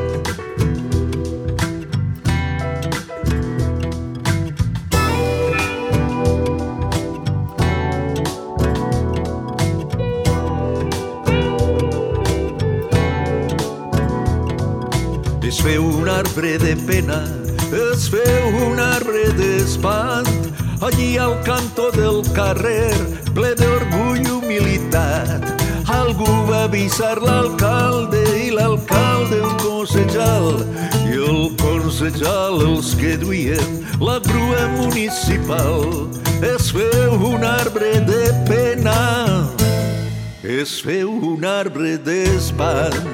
Es feu un arbre de pena, es feu un arbre d'espant, allí al cantó del carrer, ple d'orgull i humilitat. Algú va avisar l'alcalde i l'alcalde un consejal, i el consejal els que duien la grua municipal. Es feu un arbre de pena, es feu un arbre d'espant.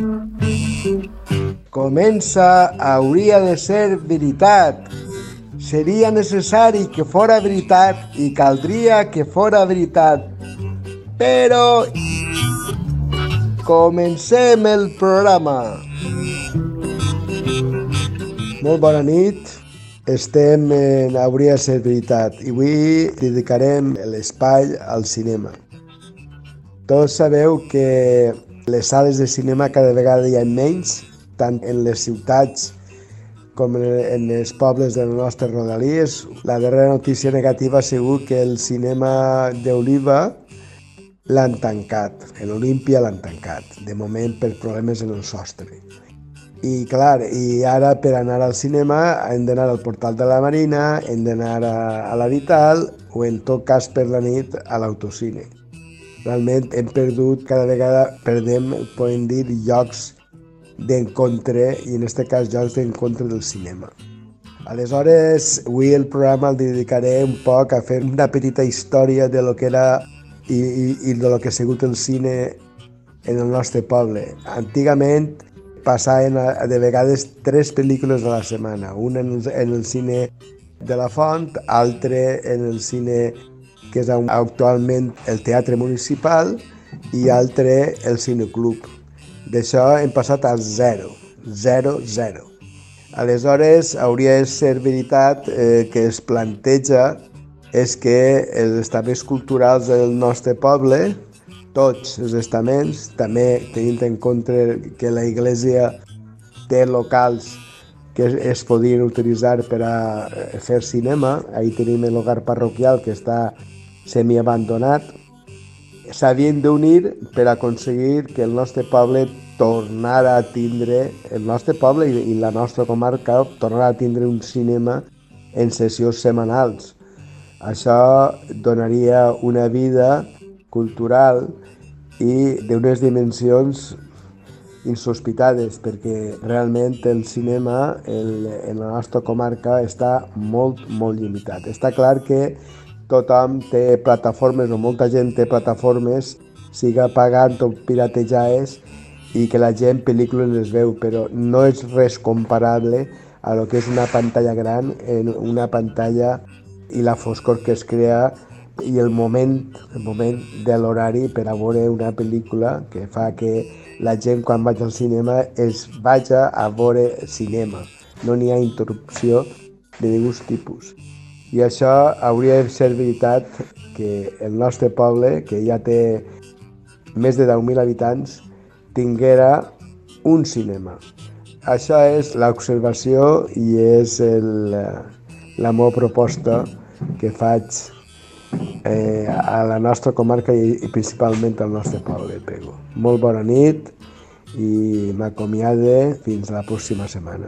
Comença, hauria de ser veritat. seria necessari que fora veritat i caldria que fora veritat. Però comencem el programa. Molt bona nit. Estem en Hauria de ser veritat i avui dedicarem l'espai al cinema. Tots sabeu que les sales de cinema cada vegada hi ha menys, tant en les ciutats com en els pobles de les nostres rodalies. La darrera notícia negativa ha sigut que el cinema d'Oliva l'han tancat, l'Olímpia l'han tancat, de moment per problemes en el sostre. I clar, i ara per anar al cinema hem d'anar al Portal de la Marina, hem d'anar a, a la Vital o en tot cas per la nit a l'autocine. Realment hem perdut, cada vegada perdem, podem dir, llocs d'encontre i en aquest cas llocs d'encontre del cinema. Aleshores, avui el programa el dedicaré un poc a fer una petita història de lo que era i, i, i de lo que ha sigut el cine en el nostre poble. Antigament passaven de vegades tres pel·lícules a la setmana, una en el, en el cine de la Font, altra en el cine que és actualment el Teatre Municipal i altra el Cineclub. D'això hem passat al zero, zero, zero. Aleshores, hauria de ser veritat eh, que es planteja és que els estaments culturals del nostre poble, tots els estaments, també tenint en compte que la Iglesia té locals que es podien utilitzar per a fer cinema. Ahí tenim l'hogar parroquial que està semiabandonat. S'havien d'unir per aconseguir que el nostre poble tornara a tindre, el nostre poble i la nostra comarca, tornara a tindre un cinema en sessions setmanals. Això donaria una vida cultural i d'unes dimensions insospitades, perquè realment el cinema el, en la nostra comarca està molt, molt limitat. Està clar que tothom té plataformes, o molta gent té plataformes, siga pagant o piratejades, i que la gent pel·lícules les veu, però no és res comparable a lo que és una pantalla gran, en una pantalla i la foscor que es crea i el moment, el moment de l'horari per a veure una pel·lícula que fa que la gent quan vaig al cinema es vaja a veure cinema. No n'hi ha interrupció de ningun tipus. I això hauria de ser veritat que el nostre poble, que ja té més de deu mil habitants, tinguera un cinema. Això és l'observació i és el, la meva proposta que faig eh, a la nostra comarca i, i principalment al nostre poble, Pego. Molt bona nit i m'acomiade fins la pròxima setmana.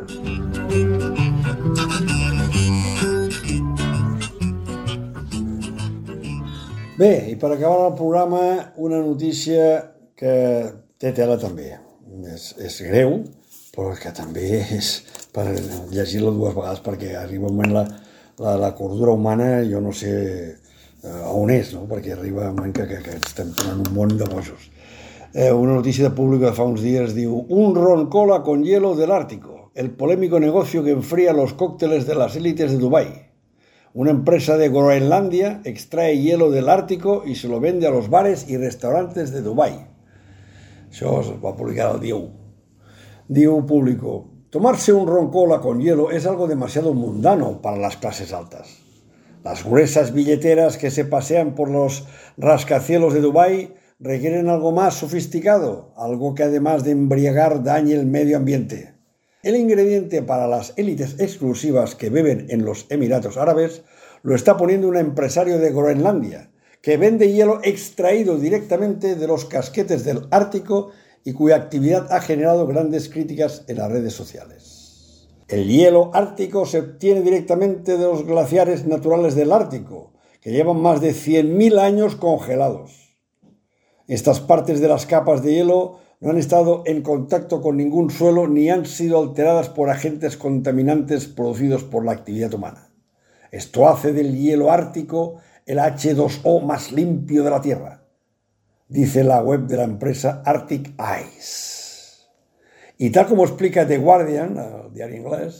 Bé, i per acabar el programa, una notícia que té tela també. És, és greu, però que també és per llegir-la dues vegades, perquè arriba un moment la, la, la cordura humana, jo no sé eh, on és, no? Perquè arriba un moment que, que, que estem tornant un món de bojos. Eh, una notícia de Público de fa uns dies diu: un ron cola con hielo del Ártico, el polémico negocio que enfría los cócteles de las élites de Dubái. Una empresa de Groenlandia extrae hielo del Ártico y se lo vende a los bares y restaurantes de Dubái. Això es va publicar el dia u. Diu Público: tomarse un ron cola con hielo es algo demasiado mundano para las clases altas. Las gruesas billeteras que se pasean por los rascacielos de Dubái requieren algo más sofisticado, algo que además de embriagar dañe el medio ambiente. El ingrediente para las élites exclusivas que beben en los Emiratos Árabes lo está poniendo un empresario de Groenlandia, que vende hielo extraído directamente de los casquetes del Ártico y cuya actividad ha generado grandes críticas en las redes sociales. El hielo ártico se obtiene directamente de los glaciares naturales del Ártico, que llevan más de cien mil años congelados. Estas partes de las capas de hielo no han estado en contacto con ningún suelo ni han sido alteradas por agentes contaminantes producidos por la actividad humana. Esto hace del hielo ártico el hache dos o más limpio de la Tierra, dice la web de la empresa Arctic Ice. Y tal como explica The Guardian, el diario inglés,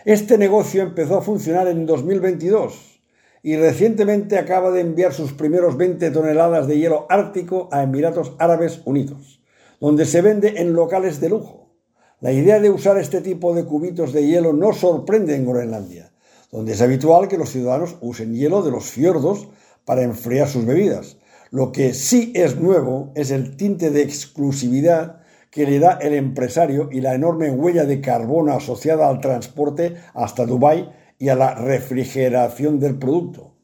Este negocio empezó a funcionar en dos mil veintidós y recientemente acaba de enviar sus primeros veinte toneladas de hielo ártico a Emiratos Árabes Unidos, donde se vende en locales de lujo. La idea de usar este tipo de cubitos de hielo no sorprende en Groenlandia, donde es habitual que los ciudadanos usen hielo de los fiordos para enfriar sus bebidas. Lo que sí es nuevo es el tinte de exclusividad que le da el empresario y la enorme huella de carbono asociada al transporte hasta Dubái y a la refrigeración del producto.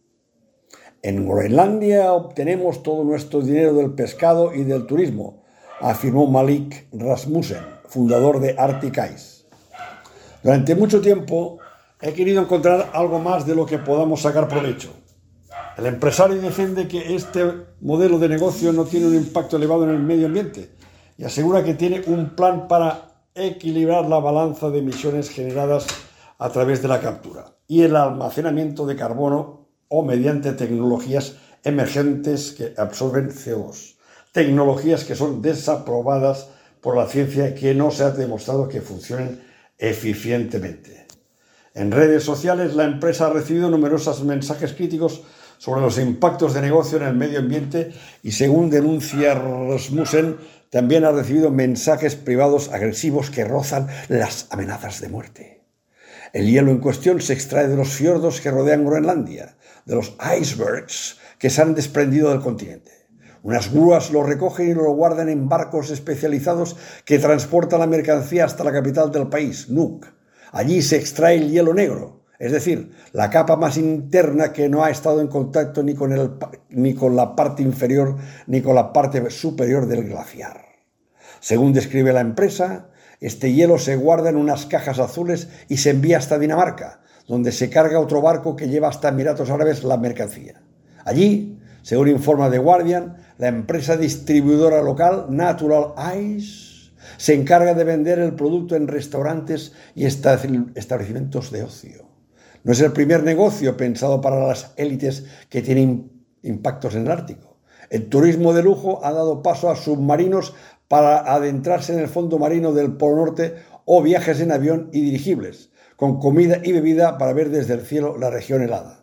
En Groenlandia obtenemos todo nuestro dinero del pescado y del turismo, afirmó Malik Rasmussen, fundador de Arctic Ice. Durante mucho tiempo he querido encontrar algo más de lo que podamos sacar provecho. El empresario defiende que este modelo de negocio no tiene un impacto elevado en el medio ambiente y asegura que tiene un plan para equilibrar la balanza de emisiones generadas a través de la captura y el almacenamiento de carbono o mediante tecnologías emergentes que absorben C O dos. Tecnologías que son desaprobadas por la ciencia y que no se ha demostrado que funcionen eficientemente. En redes sociales, la empresa ha recibido numerosos mensajes críticos sobre los impactos de negocio en el medio ambiente y, según denuncia Rasmussen, también ha recibido mensajes privados agresivos que rozan las amenazas de muerte. El hielo en cuestión se extrae de los fiordos que rodean Groenlandia, de los icebergs que se han desprendido del continente. Unas grúas lo recogen y lo guardan en barcos especializados que transportan la mercancía hasta la capital del país, Nuuk. Allí se extrae el hielo negro, es decir, la capa más interna que no ha estado en contacto ni con, el, ni con la parte inferior ni con la parte superior del glaciar. Según describe la empresa, este hielo se guarda en unas cajas azules y se envía hasta Dinamarca, donde se carga otro barco que lleva hasta Emiratos Árabes la mercancía. Allí, según informa The Guardian, la empresa distribuidora local Natural Ice se encarga de vender el producto en restaurantes y establecimientos de ocio. No es el primer negocio pensado para las élites que tienen impactos en el Ártico. El turismo de lujo ha dado paso a submarinos para adentrarse en el fondo marino del Polo Norte o viajes en avión y dirigibles, con comida y bebida para ver desde el cielo la región helada.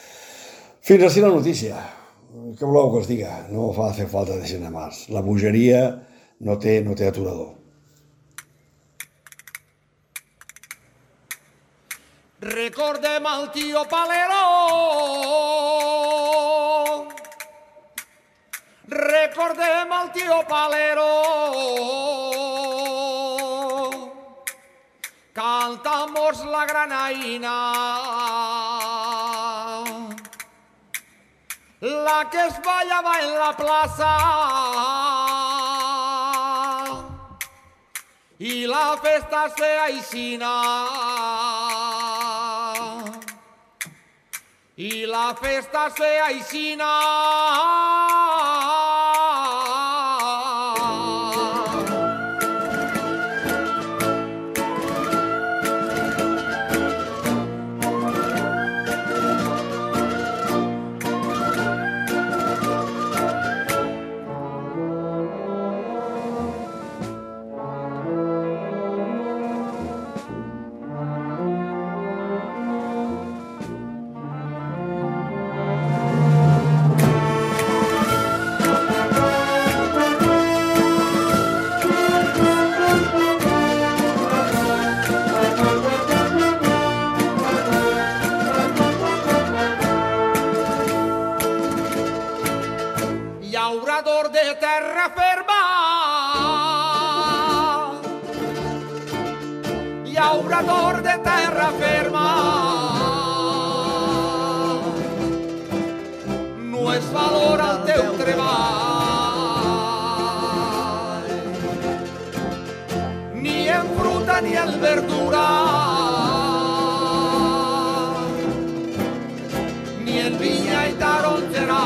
Fins así la notícia. Què voleu que us diga? No hace falta decir nada más. La bogeria no té, no té aturador. Recordem el tio Palero, recordem el tio Palero, cantamos la granaína, la que es ballaba en la plaza y la festa se aixina. Y la festa se aixina. Llaurador de terra ferma, llaurador de terra ferma, no és valor el teu treball, ni en fruta ni en verdura, ni en vinya i tarongerà.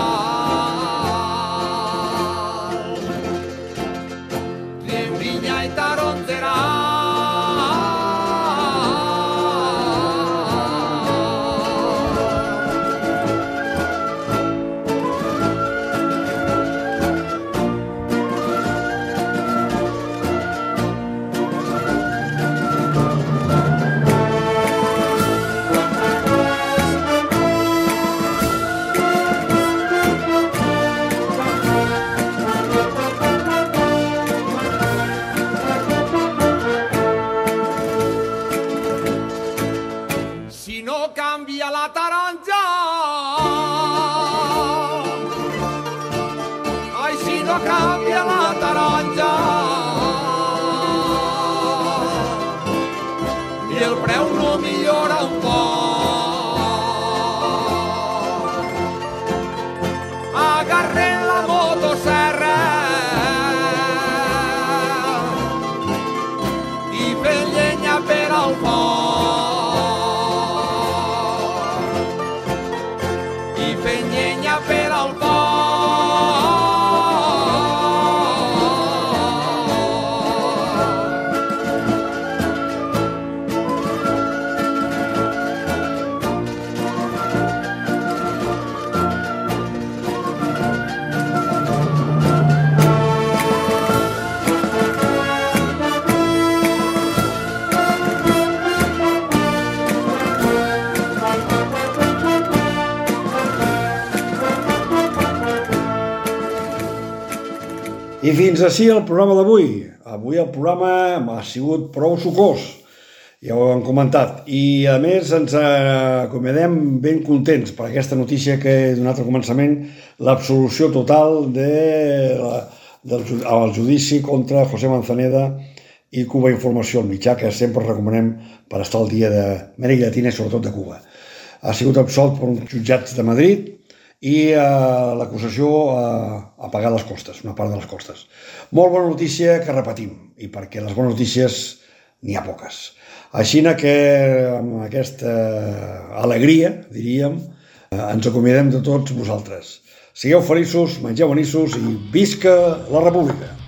I fins així el programa d'avui. Avui el programa ha sigut prou sucós, ja ho hem comentat. I a més ens acomiadem ben contents per aquesta notícia que he donat al començament, l'absolució total de la, del el judici contra José Manzaneda i Cuba Informació, el mitjà que sempre recomanem per estar al dia d'Amèrica Llatina i sobretot de Cuba. Ha sigut absolt per uns jutjats de Madrid i eh, l'acusació eh, ha pagat les costes, una part de les costes. Molt bona notícia que repetim, i perquè les bones notícies n'hi ha poques. Així que amb aquesta alegria, diríem, eh, ens acomiadem de tots vosaltres. Sigueu feliços, mengeu anissos i visca la República!